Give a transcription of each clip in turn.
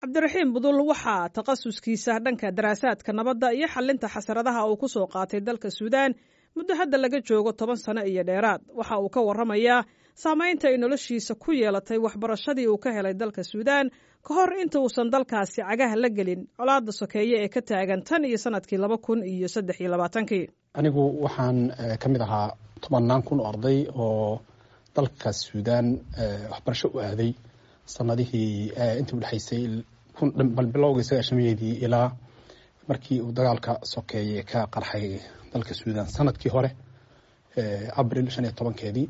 cabdiraxiim budul waxaa takhasuskiisa dhanka daraasaadka nabadda iyo xalinta xasaradaha uu ku soo qaatay dalka suudaan muddo hadda laga joogo 10 sano iyo dheeraad. waxa uu ka warramayaa saamaynta ay noloshiisa ku yeelatay waxbarashadii uu ka helay dalka suudaan ka hor inta uusan dalkaasi cagaha la gelin colaadda sokeeye ee ka taagan tan iyo sanadkii 2023. anigu waxaan ka mid ahaa 10,000 oo arday oo dalka suudaan waxbarasho u aaday sanadihii intii u dhaxaysay bilowgii 1990 ilaa markii uu dagaalka sokeeye ka qarxay dalka suudaan sanadkii hore abril 15keedii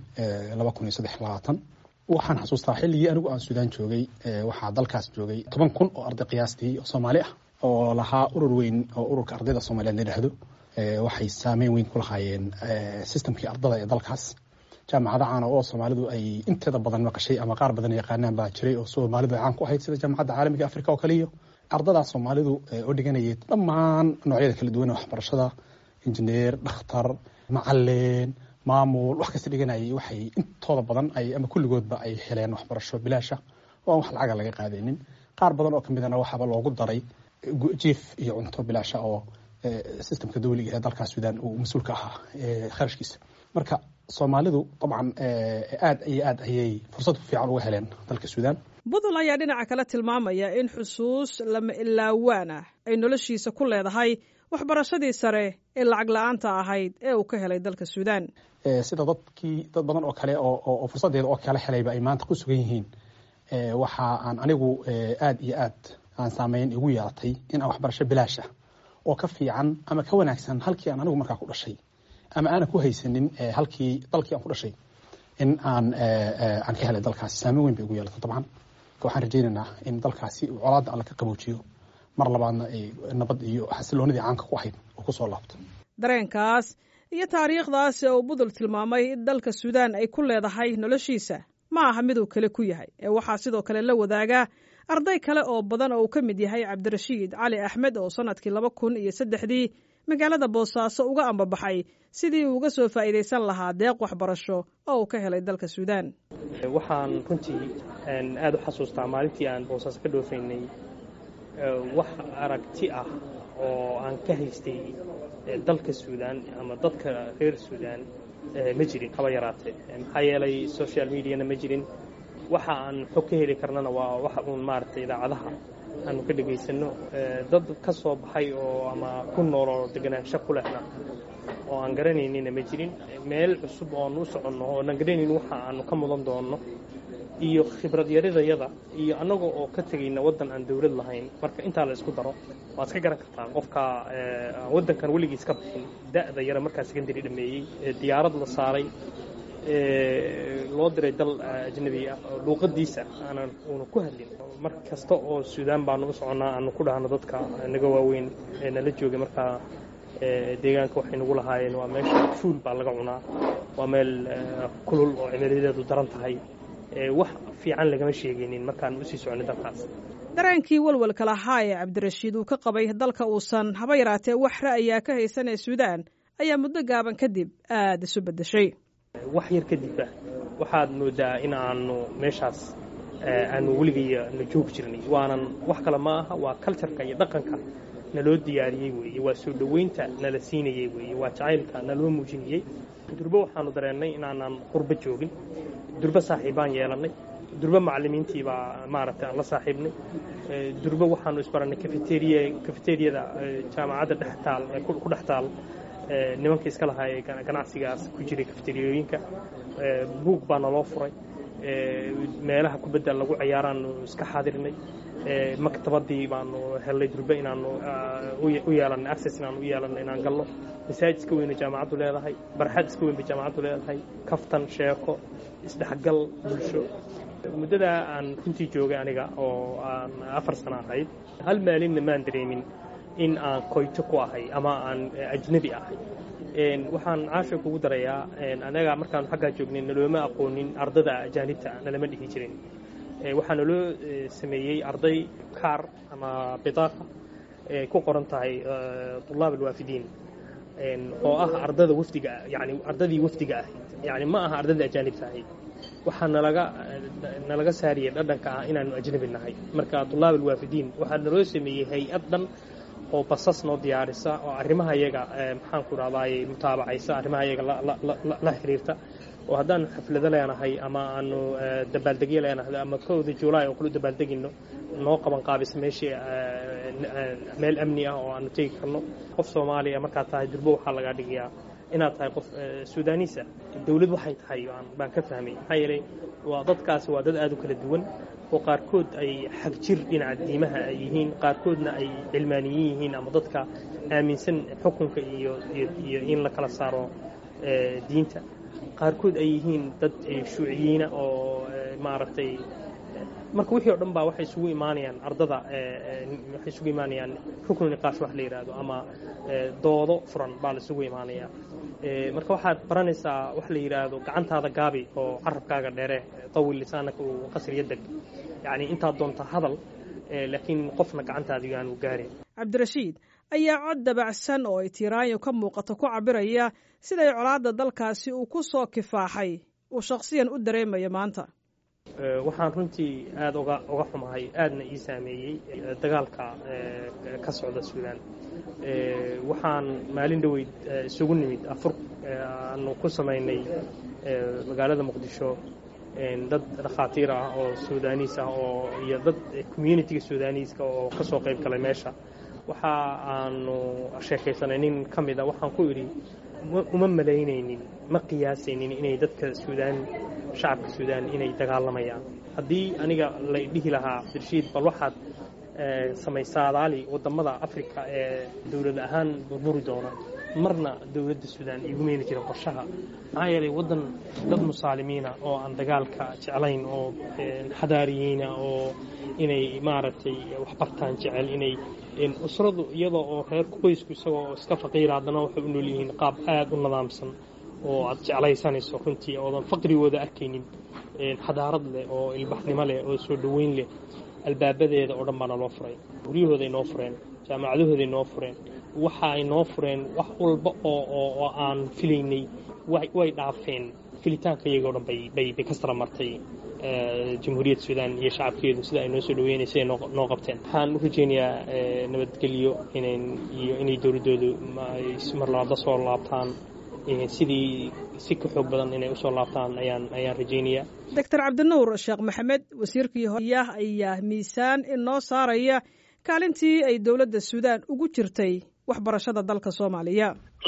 2023. waxaan xasuustaa xilligii anigu aan suudaan joogay waxaa dalkaas joogay 10,000 oo arday qiyaastii oo Soomaali ah oo lahaa urur weyn oo ururka ardayda Soomaaliyeed la yiraahdo. waxay saameyn weyn ku lahaayeen systemkii ardada ee dalkaas. jaamacada caan oo Soomaalidu ay inteeda badan maqashay ama qaar badan yaqaanaan baa jiray oo Soomaalidu caan ku ahayd sida jaamacadda caalamiga Afrika oo kaliya. ardada Soomaalidu oo dhiganayay dhammaan noocyada kala duwan ee waxbarashada, injineer, dhakhtar, macallin, maamul, wax kasta dhiganayay waxay intooda badan ay ama kulligoodba ay heleen waxbarasho bilaash ah oo wax lacag laga qaadaynin. qaar badan oo kamidana waxaba loogu daray jiif iyo cunto bilaash ah oo systemka dawliga ee dalka Suudaan uu mas'uul ka ahaa kharashkiisa. marka Soomaalidu dabcan aad ayay fursad fiican uga heleen dalka Suudaan. budul ayaa dhinaca kale tilmaamaya in xusuus lama ilaawaan ah ay noloshiisa ku leedahay waxbarashadii sare ee lacag la'aanta ahayd ee uu ka helay dalka Suudaan. sida dad badan oo kale oo fursadeeda oo kale helayba ay maanta ku sugan yihiin waxa aan anigu aad iyo aad aan saameyn igu yeelatay in aan waxbarasho bilaash ah oo ka fiican ama ka wanaagsan halkii aan anigu markaa ku dhashay ama aan ku haysanin dalkii aan ku dhashay in aan ka helay dalkaasi saameyn weyn bay ugu yeelatay. dabcan waxaan rajaynaynaa in dalkaasi uu colaadda alla ka qaboojiyo mar labaadna ay nabad iyo xasiloonidii caanka ku ahayd oo ku soo laabto. dareenkaas iyo taariikhdaas uu budul tilmaamay in dalka Suudaan ay ku leedahay noloshiisa ma aha mid uu kale ku yahay waxaa sidoo kale la wadaagaa arday kale oo badan oo uu ka mid yahay Cabdirashiid Cali Axmed oo sanadkii 2003 magaalada Boosaaso uga ambabaxay sidii uu uga soo faa'iideysan lahaa deeq waxbarasho oo uu ka helay dalka Suudaan. waxaan runtii aad u xasuustaa maalintii aan Boosaaso ka dhoofaynay wax aragti ah oo aan ka haystay dalka Suudaan ama dadka reer Suudaan ma jirin haba yaraatee. maxaa yeelay social media-na ma jirin. waxa aan xog ka heli karnana waa waxa uun maaragtay idaacadaha aanu ka dhegaysano dad ka soo baxay oo ama ku nool oo deganaansho ku lehna oo aan garanaynina ma jirin. meel cusub oo aan u soconno oo aan garanaynin waxa aanu ka mudan doonno iyo khibrad yaridayada iyo annaga oo ka tegayna waddan aan dawlad lahayn. marka intaa la isku daro waad iska garan kartaa qofka waddankan weligiis ka bixin da'da yara markaa secondary dhameeyey diyaarad la saaray loo diray dal ajnabi ah luuqadiisa aanan uuna ku hadlin. mar kasta oo Suudaan baanu u soconaa aanu ku dhahno dadka naga waaweyn ee nala joogay markaa deegaanka waxay nagu lahaayeen waa meesha fuul baa laga cunaa, waa meel kulul oo cimilideedu daran tahay, wax fiican lagama sheegaynin markaan u sii soconay dalkaas. dareenkii walwalka lahaa ee Cabdirashiid uu ka qabay dalka uusan haba yaraatee wax ra'ayaa ka haysanay Suudaan ayaa muddo gaaban kadib aad isu bedeshay. wax yar kadib waxaad moodaa in aanu meeshaas aanu weligaya na joogi jirnay. waanan wax kale ma aha, waa culture-ka iyo dhaqanka naloo diyaariyey weeye, waa soo dhoweynta nala siinayey weeye, waa jacaylka naloo muujinayey. durbo waxaanu dareennay inaanan qurbo joogin. durbo saaxiibaan yeelannay. durbo macallimiintii baa maaragtay aan la saaxiibnay. durbo waxaanu isbarannay kafeteriyada jaamacadda dhex taal ee ku dhex taal nimanka iska lahaa ee ganacsigaas ku jiray kafeteriyooyinka. buug baa naloo furay. meelaha kubadda lagu ciyaaraanu iska xaadirnay. maktabadii baanu helnay durbe inaanu u yeelannay access inaanu u yeelannay inaan galno. masaajid iska weyn jaamacaddu leedahay, barxad iska weyn bay jaamacaddu leedahay, kaftan, sheeko, isdhexgal bulsho. muddadaa aan runtii joogay aniga oo aan 4 sano ahayd hal maalinna maan dareemin in aan koyto ku ahay ama aan ajnabi ahay. waxaan caasha kugu darayaa anaga markaan xaggaa joognay nalooma aqoonin ardada ajaanibta nalama dhihi jirin. waxaa naloo sameeyey arday kaar ama bitaaqa ku qoran tahay طلاب الوافدين oo ah ardada wafdiga, yani ardadii wafdiga ahayd, yani ma aha ardada ajaanibta ahayd. waxaa nalaga saariyay dhadhanka ah inaanu ajnabi nahay. marka tulaab alwaafidiin waxaa naloo sameeyey hay-ad dhan oo basas noo diyaarisa oo arrimaha iyaga maxaan ku rahdaayey mutaabacaysa arrimaha iyaga la xiriirta, oo haddaan xaflado leenahay ama aanu dabaaldegyo leenahay ama 1 Juulaay oo kula dabaaldegino noo qaban qaabis meeshii meel amni ah oo aanu tegi karno. qof Soomaaliya markaa tahay durbo waxaa laga dhigayaa inaad tahay qof Suudaanis ah. dawlad waxay tahay baan ka fahmay, maxaa yeelay waa dadkaasi waa dad aad u kala duwan oo qaarkood ay xag jir dhinaca diimaha ay yihiin, qaarkoodna ay cilmaaniyiin yihiin ama dadka aaminsan xukunka iyo in la kala saaro diinta, qaarkood ay yihiin dad shuuciyiina oo maaragtay marka wixii oo dhan baa waxay isugu imaanayaan ardada waxay isugu imaanayaan rukun niqaash wax la yiraahdo ama doodo furan baa la isugu imaanaya. marka waxaad baranaysaa wax la yiraahdo gacantaada gaabi oo carabkaaga dheere tawil lisaanaka oo qasr yadag, yani intaad doonta hadal laakiin qofna gacantaada yaanu gaarin. Cabdirashiid ayaa cod dabacsan oo Tiiraanyo ka muuqato ku cabiraya sida ay colaadda dalkaasi uu ku soo kifaaxay uu shakhsiyan u dareemayo maanta. waxaan runtii aad uga xumahay, aadna ii saameeyey dagaalka ka socda Suudaan. waxaan maalin dhaweyd isugu nimid afur aanu ku samaynay magaalada Muqdisho dad dhakhaatiir ah oo Suudaanis ah oo iyo dad community-ga Suudaaniiska oo ka soo qayb galay meesha. waxa aanu sheekaysanay nin ka mid ah, waxaan ku idhi uma malaynaynin, ma qiyaasaynin inay dadka Suudaan shacabka Suudaan inay dagaalamayaan. haddii aniga la dhihi lahaa Cabdirashiid bal waxaad samaysaa daali wadamada Afrika ee dawlad ahaan burburi doona, marna dawladda Suudaan igu meeni jiray qorshaha, maxaa yeelay wadan dad musaalimiina oo aan dagaalka jeclayn oo xadaariyiina oo inay maaragtay wax bartaan jecel, inay usradu iyadoo oo reer qoysku isagoo iska faqiir haddana waxay u nool yihiin qaab aad u nidaamsan oo aad jeclaysanayso runtii oodan faqrigooda arkaynin, xadaarad leh oo ilbaxnimo leh oo soo dhaweyn leh. albaabadeeda oo dhan baana loo furay, guryahooday noo fureen, jaamacadahooday noo fureen, waxa ay noo fureen wax walba oo aan filaynay way dhaafeen filitaanka iyagoo dhan bay ka sara martay jamhuuriyadda Suudaan iyo shacabkeedu sida ay noo soo dhaweynayeen noo qabteen. waxaan u rajaynayaa nabadgelyo inay dawladoodu mar labaad soo laabtaan, sidii si ka xoog badan inay u soo laabtaan ayaan rajaynayaa. Dr. Cabdinuur Sheekh Maxamed wasiirkii hore ayaa miisaan inoo saaraya kaalintii ay dawladda Suudaan ugu jirtay waxbarashada dalka Soomaaliya.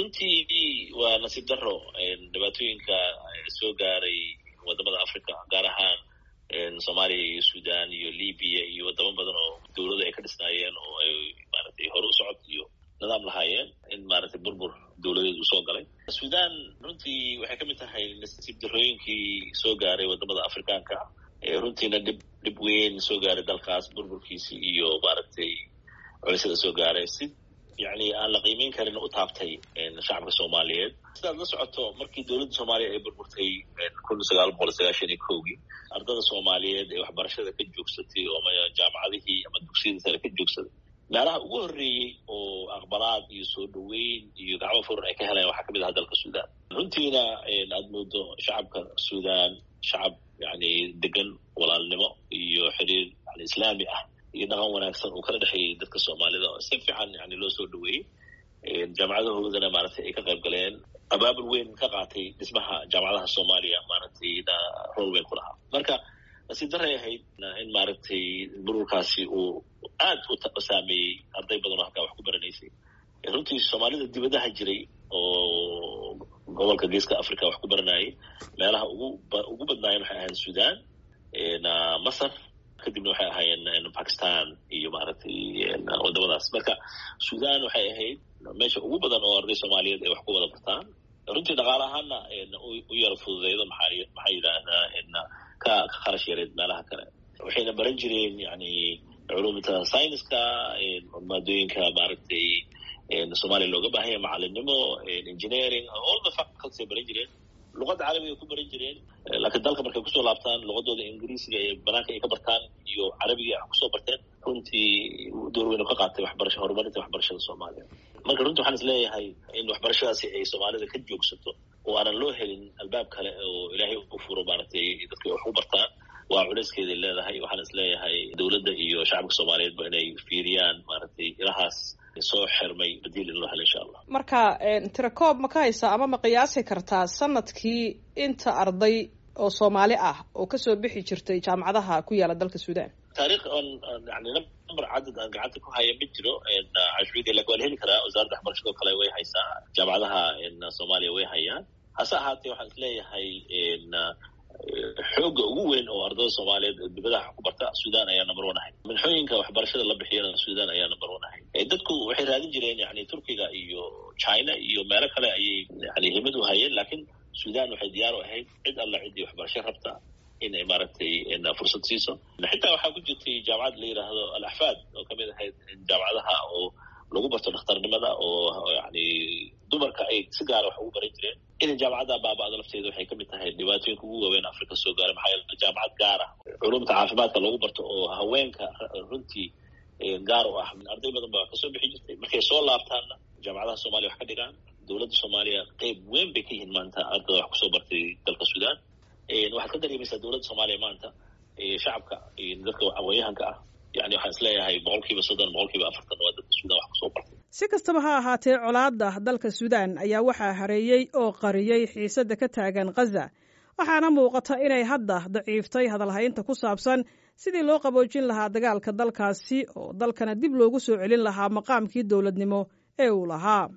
runtii waa nasiib darro dhibaatooyinka soo gaaray wadamada Afrika, gaar ahaan Soomaaliya iyo Suudaan iyo Liibiya iyo wadamo badan oo dawladda ay ka dhisnaayeen oo ay maaragtay hore u socod iyo nidaam lahaayeen, in maaragtay burbur dawladeed uu soo galay. Suudaan runtii waxay ka mid tahay nasiib darrooyinkii soo gaaray wadamada Afrikaanka, runtiina dhib weyn soo gaaray dalkaas, burburkiisii iyo maaragtay culisyada soo gaaray si yani aan la qiimeyn karin u taabtay shacabka Soomaaliyeed. sidaad la socoto markii dawladda Soomaaliya ay burburtay 1991 ardada Soomaaliyeed ee waxbarashada ka joogsatay oo jaamacadihii ama dugsiyada sare ka joogsaday, meelaha ugu horreeyey oo aqbalaad iyo soo dhaweyn iyo gacmo furan ay ka heleen waxaa kamid ah dalka Suudaan. runtiina aad moodo shacabka Suudaan shacab yani degan, walaalnimo iyo xiriir yani islaami ah iyo dhaqan wanaagsan uu kala dhexeeyay dadka Soomaalida oo si fiican yani loo soo dhaweeyey. jaamacadahoodana maaragtay ay ka qayb galeen, abaabul weyn ka qaatay dhismaha jaamacadaha Soomaaliya, maaragtay rol weyn ku lahaa. marka nasiib darray ahayd in maaragtay burburkaasi uu aad u saameeyey arday badan oo halkaa wax ku baranaysay. runtii Soomaalida dibadaha jiray oo gobolka geeska Afrika wax ku baranayay, meelaha ugu badnaayeen waxay ahayd Suudaan, Masar, kadibna waxay ahaayeen Pakistan iyo maaragtay wadamadaas. marka Suudaan waxay ahayd meesha ugu badan oo arday Soomaaliyeed ay wax ku wada bartaan. runtii dhaqaale ahaana u yara fududeydo maxaa yidhaahdaa ka kharash yareed meelaha kale. waxayna baran jireen yani culumta sayniska, maadooyinka maaragtay Soomaaliya looga baahan yahay, macalinimo, engineering, all the faculties ay baran jireen. luqadda carabiga ku baran jireen, laakiin dalka markay kusoo laabtaan luqadooda ingiriisiga ee banaanka ay ka bartaan iyo carabiga ay kusoo barteen. runtii door weyn ka qaatay horumarinta waxbarashada Soomaaliya. marka runtii waxaan is leeyahay in waxbarashadaasi ay Soomaalida ka joogsato oo aanan loo helin albaab kale oo ilaahay u furo maaragtay dadka wax u bartaan waa culeyskeeday leedahay. waxaan is leeyahay dowladda iyo shacabka soomaaliyeedba inay fiiriyaan maaragtay ilahaas soo xirmay badiil in loo helo insha allah. marka tirakoob ma ka haysaa ama ma qiyaasi kartaa sanadkii inta arday oo Soomaali ah oo kasoo bixi jirtay jaamacadaha ku yaala dalka Suudaan? taariikh yani number cadad aan gacanta ku haya ma jiro. cashuurida laga heli karaa wasaaradda waxbarashada kale way haysaa, jaamacadaha Soomaaliya way hayaan. hase ahaatee waxaan is leeyahay xooga ugu weyn oo ardayda Soomaaliyeed dibadaha ku barta Suudaan ayaa number 1 ahay. minxooyinka waxbarashada la bixiyana Suudaan ayaa number 1 ahay. dadku waxay raadin jireen yani Turkiga iyo China iyo meelo kale ayay yani himad u hayeen, laakiin Suudaan waxay diyaar u ahayd cid alla cidii waxbarasho rabta inay maaragtay fursad siiso. xitaa waxaa ku jirtay jaamacad la yiraahdo Al-Ahfaad oo kamid ahayd jaamacadaha oo lagu barto dhakhtarnimada oo yani dumarka ay si gaar wax ugu baran jireen. in jaamacadda baaba'da lafteeda waxay kamid tahay dhibaatooyinka ugu waaweyn Afrika soo gaaray, maxaa yeelay jaamacad gaar ah culumta caafimaadka lagu barto oo haweenka runtii gaar u ah. arday badan baa kasoo bixi jirtay, markay soo laabtaanna jaamacadaha Soomaaliya wax ka dhigaan. dowladda Soomaaliya qayb weyn bay ka yihiin maanta ardayda wax kusoo bartay dalka Suudaan. waxaad ka dareemaysaa dowladda Soomaaliya maanta shacabka dadka aqoonyahanka ah yani waxaan is leeyahay 30%, 40% waa dadka Suudaan wax kusoo bartay. si kastaba ha ahaatee colaadda dalka Suudaan ayaa waxaa hareeyey oo qariyey xiisadda ka taagan Gaza, waxaana muuqata inay hadda daciiftay hadalhaynta ku saabsan sidii loo qaboojin lahaa dagaalka dalkaasi oo dalkana dib loogu soo celin lahaa maqaamkii dowladnimo ee uu lahaa.